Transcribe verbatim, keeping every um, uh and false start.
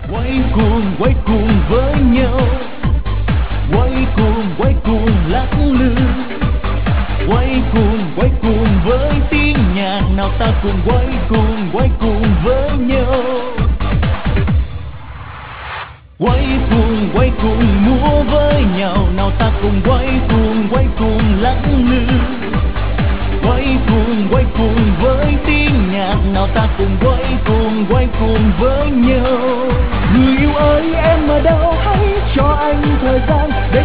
quay cuồng quay cuồng với nhau, quay cuồng quay cuồng lắc lư, quay cuồng quay cuồng với tiếng nhạc, nào ta cùng quay cuồng quay cuồng với nhau. Quay cuồng quay cuồng múa với nhau, nào ta cùng quay cuồng quay cuồng lắc lư, quay cuồng quay cuồng với tiếng nhạc, nào ta cùng quay cuồng quay cuồng với nhau. Người yêu ơi em ở đâu, hãy cho anh thời gian để